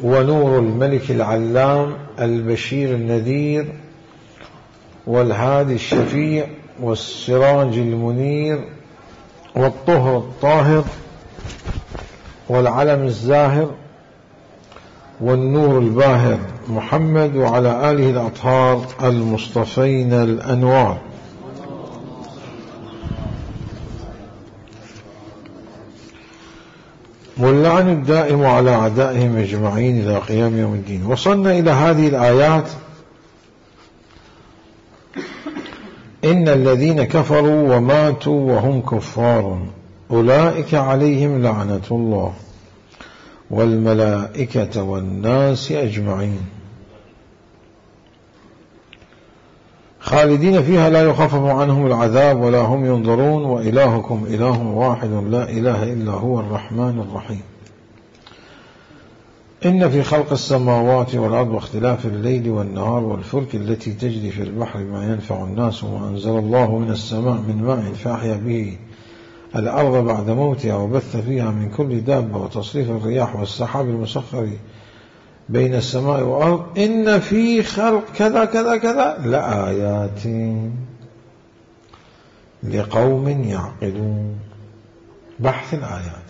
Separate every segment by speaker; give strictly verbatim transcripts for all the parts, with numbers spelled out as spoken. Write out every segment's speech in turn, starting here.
Speaker 1: ونور الملك العلام البشير النذير والهادي الشفيع والسراج المنير والطهر الطاهر والعلم الزاهر والنور الباهر محمد وعلى آله الأطهار المصطفين الأنوار. واللعن الدائم على أعدائهم أجمعين إلى قيام يوم الدين. وصلنا إلى هذه الآيات: إن الذين كفروا وماتوا وهم كفار أولئك عليهم لعنة الله والملائكة والناس أجمعين خالدين فيها لا يخفف عنهم العذاب ولا هم ينظرون وإلهكم إله واحد لا إله إلا هو الرحمن الرحيم. إن في خلق السماوات والأرض واختلاف الليل والنهار والفلك التي تجري في البحر ما ينفع الناس وما أنزل الله من السماء من ماء فأحيا به الأرض بعد موتها وبث فيها من كل دابة وتصريف الرياح والسحاب المسخر بين السماء والأرض إن في خلق كذا كذا كذا لآيات لقوم يعقلون. بحث الآيات.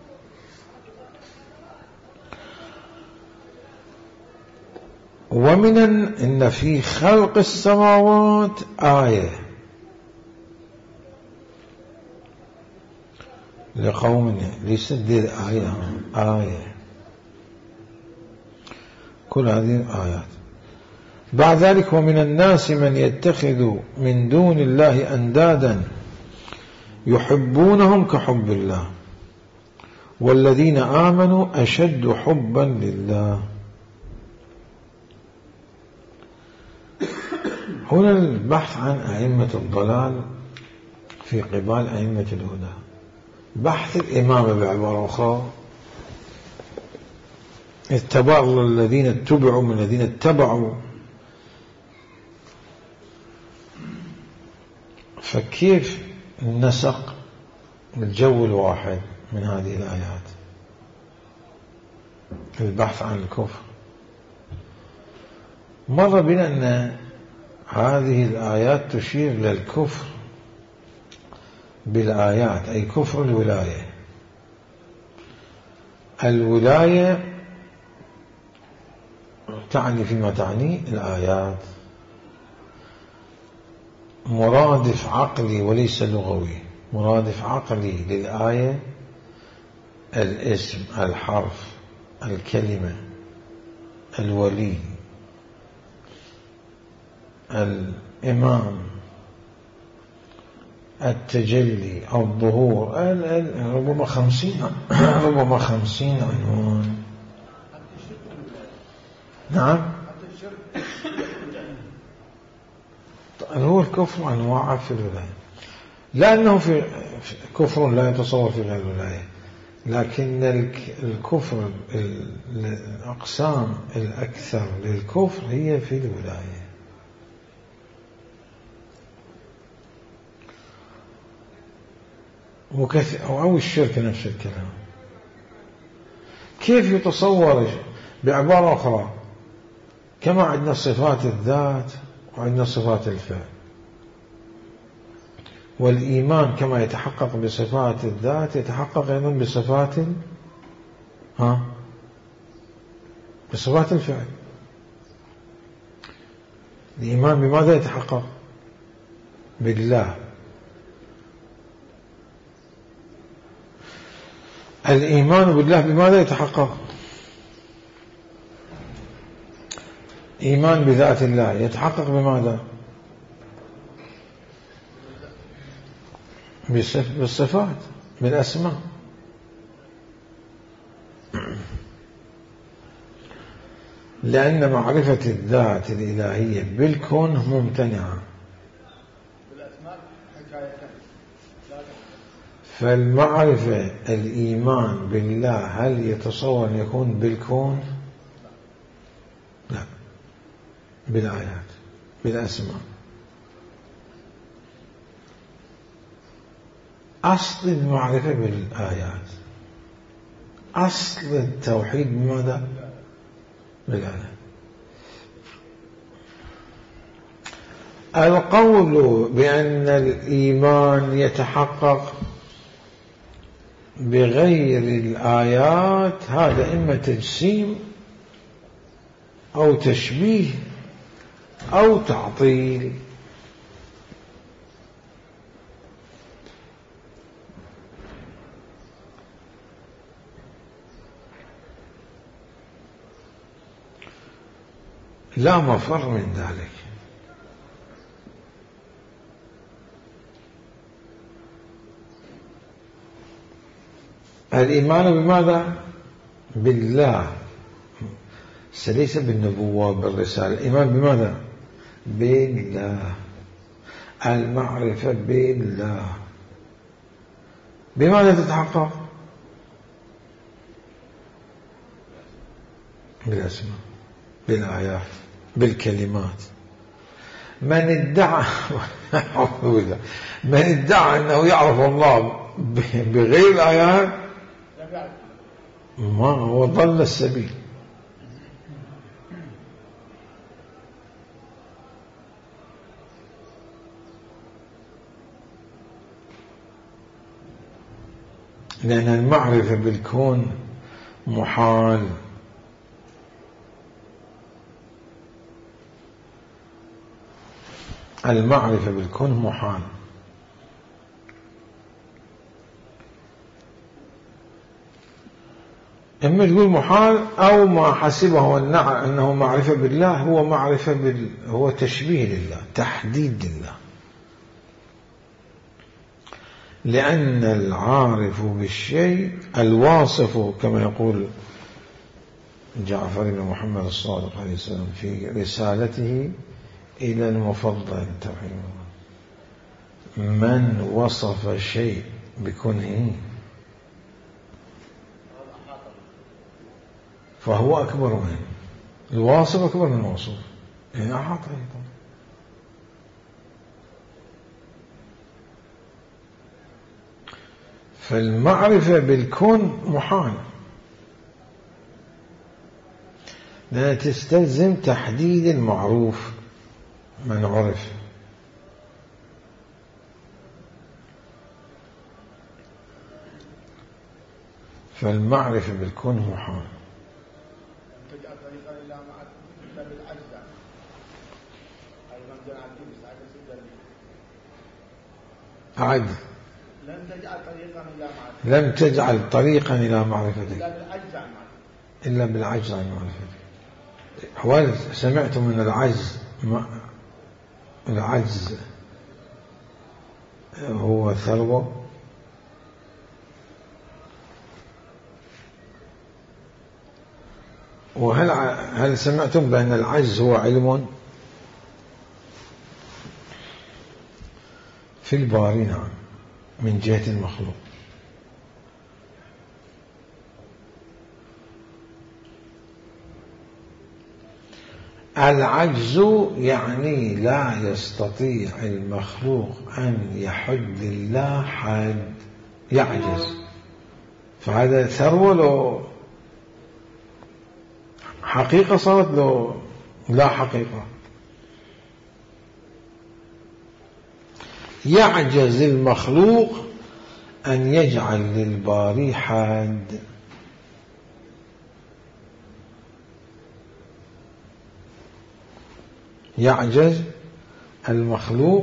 Speaker 1: ومن إن في خلق السماوات آية لقوم ليسد آية آية كل هذه الآيات. بعد ذلك: ومن الناس من يتخذ من دون الله أندادا يحبونهم كحب الله والذين آمنوا أشد حبا لله. هنا البحث عن أئمة الضلال في قبال أئمة الهدى. بحث الإمامة بعبارة أخرى: اتبعوا الذين اتبعوا من الذين اتبعوا. فكيف نسق الجو الواحد من هذه الآيات؟ البحث عن الكفر. مر بنا أن هذه الآيات تشير للكفر بالآيات، أي كفر الولاية. الولاية تعني فيما تعني الآيات مرادف عقلي وليس لغوي. مرادف عقلي للآية الاسم، الحرف، الكلمة، الولي، الإمام، التجلي أو الظهور، ربما خمسين ربما خمسين عنوان. نعم. هو الكفر أنواع في الولاية، لأنه في كفر لا يتصور في غير الولاية، لكن الكفر الأقسام الأكثر للكفر هي في الولاية. أو الشرك نفس الكلام. كيف يتصور بعبارة أخرى؟ كما عندنا صفات الذات وعندنا صفات الفعل، والإيمان كما يتحقق بصفات الذات يتحقق أيضا بصفات ها بصفات الفعل. الإيمان بماذا يتحقق؟ بالله. الإيمان بالله بماذا يتحقق؟ إيمان بذات الله يتحقق بماذا؟ بالصفات، بالأسماء. لأن معرفة الذات الإلهية بالكون ممتنعة، فالمعرفة الإيمان بالله هل يتصور أن يكون بالكون؟ لا، بالآيات، بالأسماء. أصل المعرفة بالآيات، أصل التوحيد بماذا؟ بالآية. القول بأن الإيمان يتحقق بغير الآيات هذا إما تجسيم أو تشبيه أو تعطيل. لا مفر من ذلك. الإيمان بماذا؟ بالله، ليس بالنبوة بالرسالة. الإيمان بماذا؟ بالله. المعرفة بالله بماذا تتحقق؟ بالأسماء، بالآيات، بالكلمات. من ادعى من ادعى أنه يعرف الله بغير الآيات ما هو ضل السبيل. لأن المعرفة بالكون محال. المعرفة بالكون محال. إما تقول محال أو ما حسبه أنه معرفة بالله هو معرفة بال... هو تشبيه لله، تحديد لله. لأن العارف بالشيء الواصف كما يقول جعفر بن محمد الصادق عليه السلام في رسالته إلى المفضل من وصف شيء بكونه فهو أكبر منه. الواصف أكبر من الموصوف، يعني أحاط أيضا. فالمعرفة بالكون محال، لا تستلزم تحديد المعروف من عرف. فالمعرفة بالكون محال. أعد. لم تجعل طريقا إلى معرفتك إلا بالعجز عن معرفتك. هل سمعتم من العجز؟ العجز هو ثروة. وهل هل سمعتم بأن العجز هو علم؟ في الباري نعم، من جهة المخلوق. العجز يعني لا يستطيع المخلوق أن يحد الله حد، يعجز. فهذا ثروة لو حقيقة صارت له لا حقيقة. يعجز المخلوق أن يجعل للباري حد. يعجز المخلوق،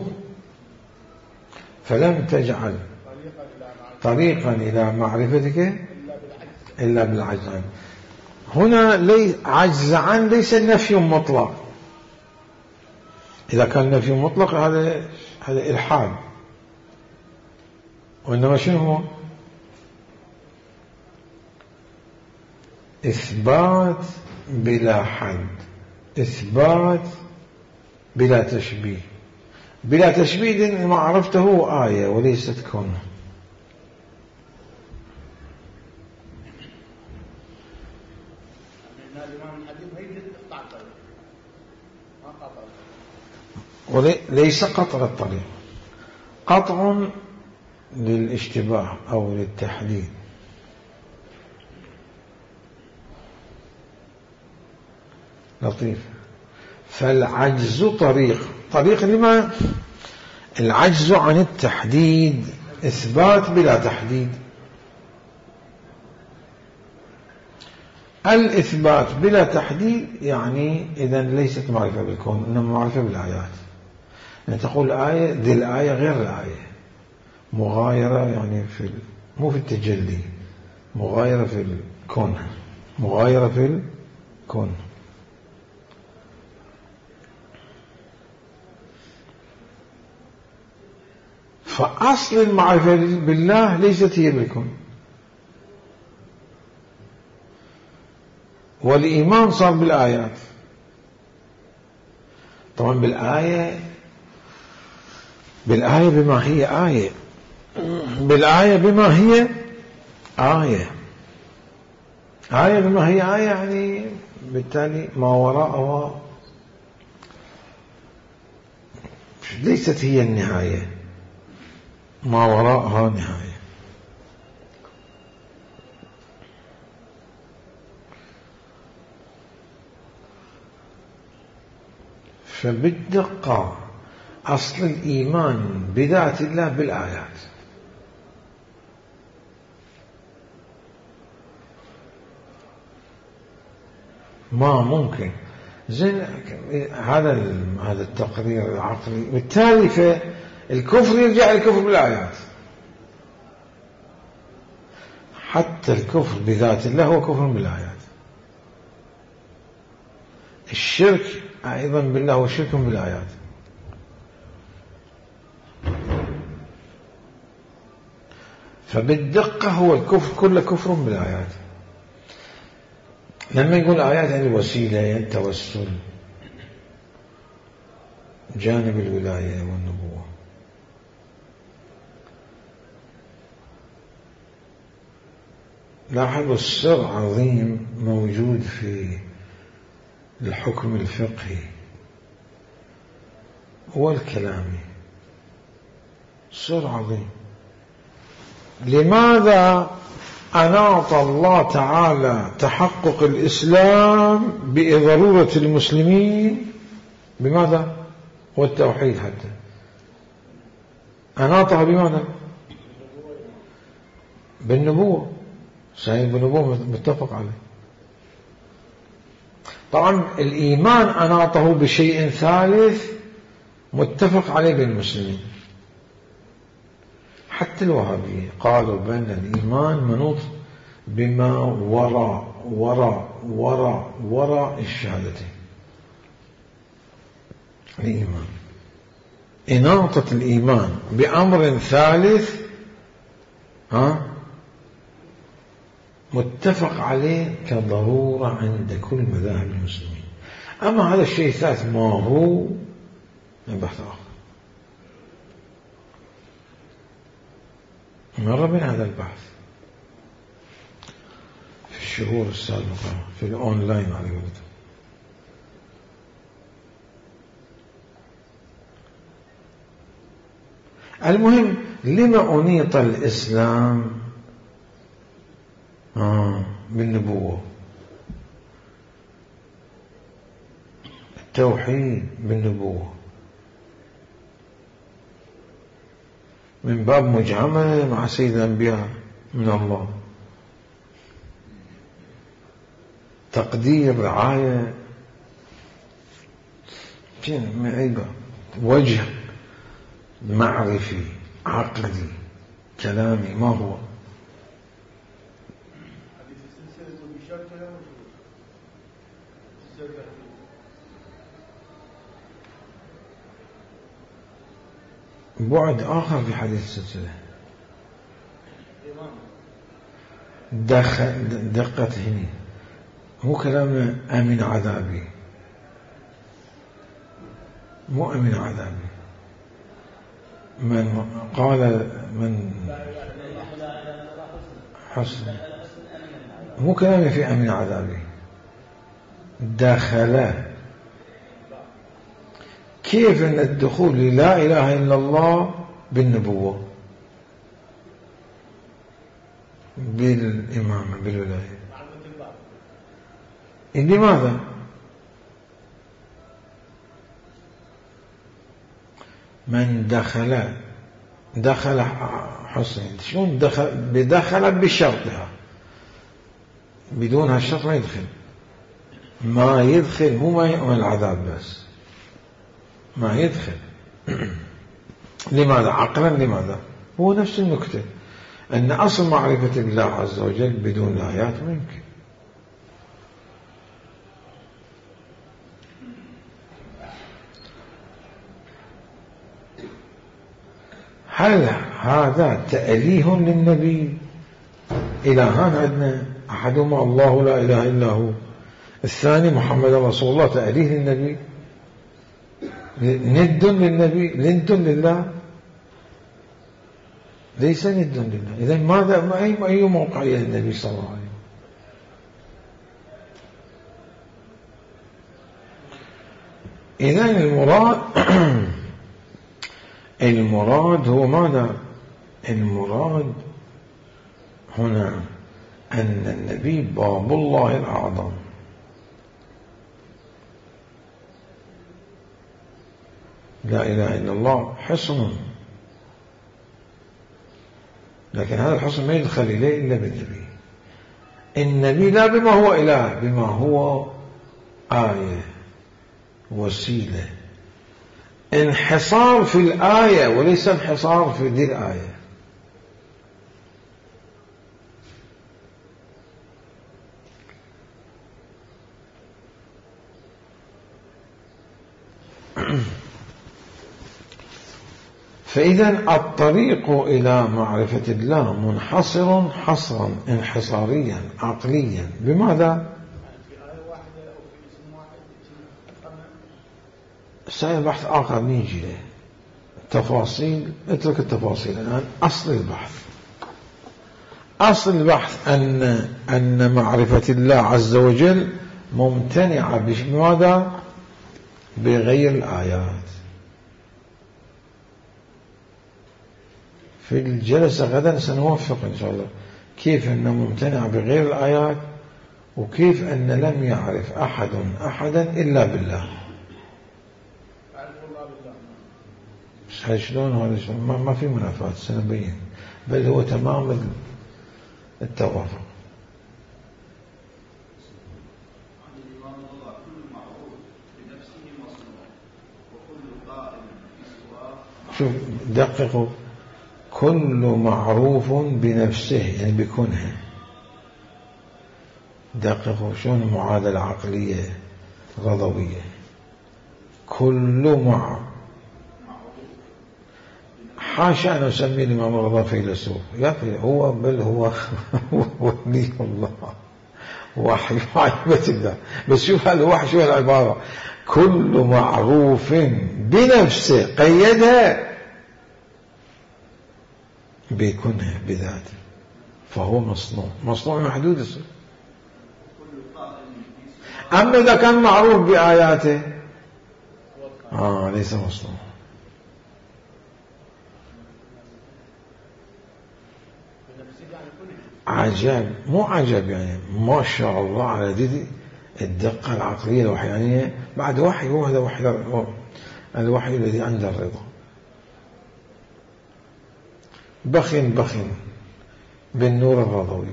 Speaker 1: فلم تجعل طريقا إلى معرفتك إلا بالعجز عنه. هنا لي عجز عن ليس نفي مطلق. إذا كان نفي مطلق هذا هذا إلحاد، وإنما شنو هو؟ إثبات بلا حد، إثبات بلا تشبيه. بلا تشبيه ما عرفته آية وليست كونه. وليس قطع الطريق، قطع للاشتباه أو للتحديد. لطيف. فالعجز طريق طريق لما العجز عن التحديد، إثبات بلا تحديد. الإثبات بلا تحديد يعني إذن ليست معرفة بالكون، إنما معرفة بالآيات. يعني تقول آية ذي الآية غير الآية، مغايرة يعني في مو في التجلي، مغايرة في الكون، مغايرة في الكون. فأصل المعرفة بالله ليست هي بالكون، والإيمان صار بالآيات. طبعا بالآية بالآية بما هي آية، بالآية بما هي آية، آية بما هي آية يعني بالتالي ما وراءها ليست هي النهاية، ما وراءها نهاية. فبالدقة أصل الإيمان بذات الله بالآيات. ما ممكن زين هذا هذا التقرير العقلي، بالتالي فالكفر يرجع الكفر بالآيات. حتى الكفر بذات الله هو كفر بالآيات. الشرك أيضا بالله هو شرك بالآيات. فبالدقة هو الكفر كله كفر بالآيات. لما يقول آيات يعني وسيلة، يعني التوسل، جانب الولاية والنبوة. لاحظوا السر عظيم موجود في الحكم الفقهي والكلامي، سر عظيم. لماذا أناط الله تعالى تحقق الإسلام بضرورة المسلمين؟ بماذا؟ والتوحيد حتى أناطها بماذا؟ بالنبوة. صحيح بالنبوة متفق عليه. طبعا الإيمان أناطه بشيء ثالث متفق عليه بين المسلمين. حتى الوهابية قالوا بأن الإيمان منوط بما وراء وراء وراء وراء الشهادتين. الإيمان إناطة الإيمان بأمر ثالث ها متفق عليه كضرورة عند كل مذاهب المسلمين. أما هذا الشيء الثالث ما هو بحث آخر. مر من هذا البحث في الشهور السابقة في الأونلاين على قولتهم. المهم لما أنيط الإسلام آه بالنبوة، التوحيد بالنبوة، من باب مجعمة مع سيد الأنبياء من الله، تقدير رعاية من أي باب، وجه معرفي عقدي كلامي ما هو. بعد آخر في حديث السلسلة دقت هنا، مو كلامنا أمن عذابي، مو أمن عذابي. من قال من حسن، مو كلامي في أمن عذابي، دخل. كيف أن الدخول لا إله إلا الله بالنبوة بالإمامة بالولاية؟ لماذا؟ من دخل دخل حسين، شلون دخل؟ بدخل بشرطها، بدون هالشرط ما يدخل. ما يدخل مو ما يؤمن العذاب بس، ما يدخل. لماذا؟ عقلا لماذا؟ هو نفس النكتة، أن أصل معرفة الله عز وجل بدون الآيات ما يمكن. هل هذا تأليه للنبي؟ إلهان عندنا، أحدهما الله لا إله إلا هو، الثاني محمد رسول الله، تأليه للنبي؟ ند للنبي؟ ند لله؟ ليس ند لله. إذن ماذا أي أي موقعية للنبي صلى الله عليه وسلم؟ إذن المراد المراد هو ماذا؟ المراد هنا أن النبي باب الله الأعظم، لا إله إلا الله حصن، لكن هذا الحصن ما يدخل إليه إلا بالنبي. النبي لا بما هو إله، بما هو آية، وسيلة، انحصار في الآية وليس انحصار في ذي الآية. فإذا الطريق إلى معرفة الله منحصر حصرا انحصاريا عقليا. بماذا؟ سأل بحث آخر نيجي له تفاصيل، اترك التفاصيل الآن. أصل البحث أصل البحث أن أن معرفة الله عز وجل ممتنعة بماذا؟ بغير الآيات. في الجلسة غدا سنوفق إن شاء الله كيف أنه ممتنع بغير الآيات، وكيف أن لم يعرف أحد أحدا إلا بالله. هاي شلون هذا شلون؟ ما, ما في منافاة، سنبين، بل هو تمام التوافق. شوف دققوا، كل معروف بنفسه يعني بكونه. دققوا شلون المعادلة عقلية غضوية. كل مع حاشا أن أسمي الإمام الرضا فيلسوف، يا أخي هو بل هو ولي الله، وحي معرفة الله. بس شوف هذا الوحي، شوف العبارة، كل معروف بنفسه، قيدها بيكونه بذاته، فهو مصنوع، مصنوع محدود الصفة. أما إذا كان معروف بآياته آه ليس مصنوع. عجب، مو عجب يعني، ما شاء الله على دي الدقة العقلية الوحيانية بعد وحي. هو هذا وحي الوحي الذي عند الرضا. بخن بخن بالنور الرضوي.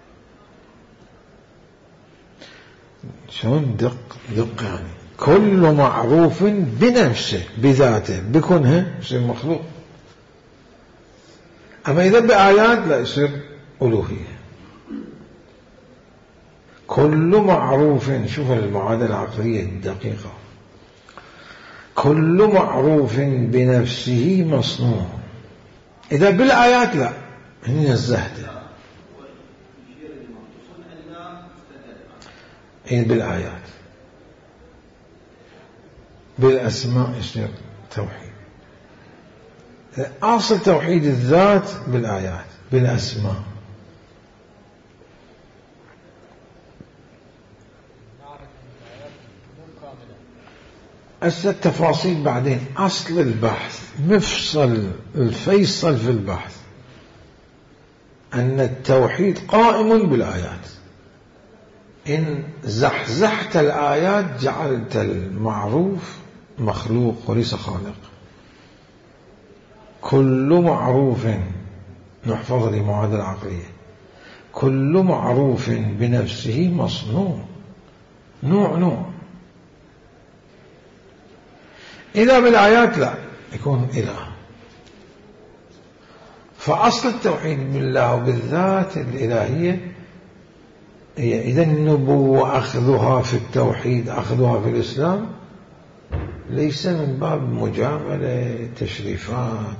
Speaker 1: شلون دق دق يعني كل معروف بنفسه بذاته بكونه يصير مخلوق. أما إذا بآيات لا يصير ألوهية. كل معروف، شوف المعادلة العقلية الدقيقة، كل معروف بنفسه مصنوع. إذا بالآيات لا، هنا الزهد. إيه بالآيات، بالأسماء يصير توحيد. أصل توحيد الذات بالآيات، بالأسماء. أصل التفاصيل بعدين. أصل البحث، مفصل الفيصل في البحث، أن التوحيد قائم بالآيات. إن زحزحت الآيات جعلت المعروف مخلوق وليس خالق. كل معروف، نحفظ المعادلة العقلية، كل معروف بنفسه مصنوع، نوع نوع. إذا بالآيات لا يكون إله. فأصل التوحيد بالله وبالذات الإلهية هي إذا النبوة أخذها في التوحيد، أخذها في الإسلام ليس من باب مجاملة تشريفات،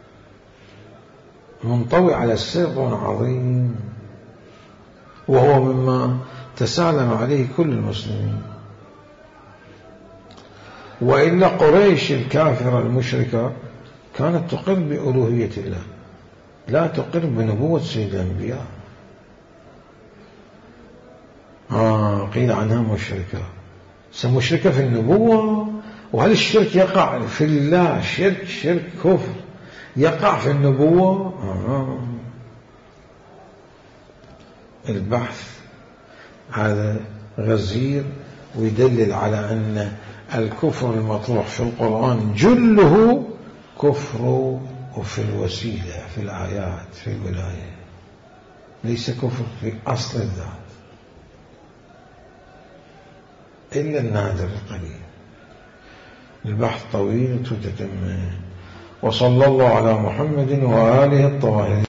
Speaker 1: منطوي على سر عظيم، وهو مما تسالم عليه كل المسلمين. وإلا قريش الكافرة المشركة كانت تقر بألوهية الله، لا تقر بنبوة سيد الأنبياء. آه قيل عنها مشركة، سمشركة في النبوة. وهل الشرك يقع في الله شرك شرك كفر يقع في النبوة؟ آه. البحث هذا غزير ويدلل على أن الكفر المطروح في القرآن جله كفر وفي الوسيلة، في الآيات، في الولاية، ليس كفر في أصل الذات إلا النادر القليل. البحث طويل وتتم. وصلى الله على محمد وآله الطاهرين.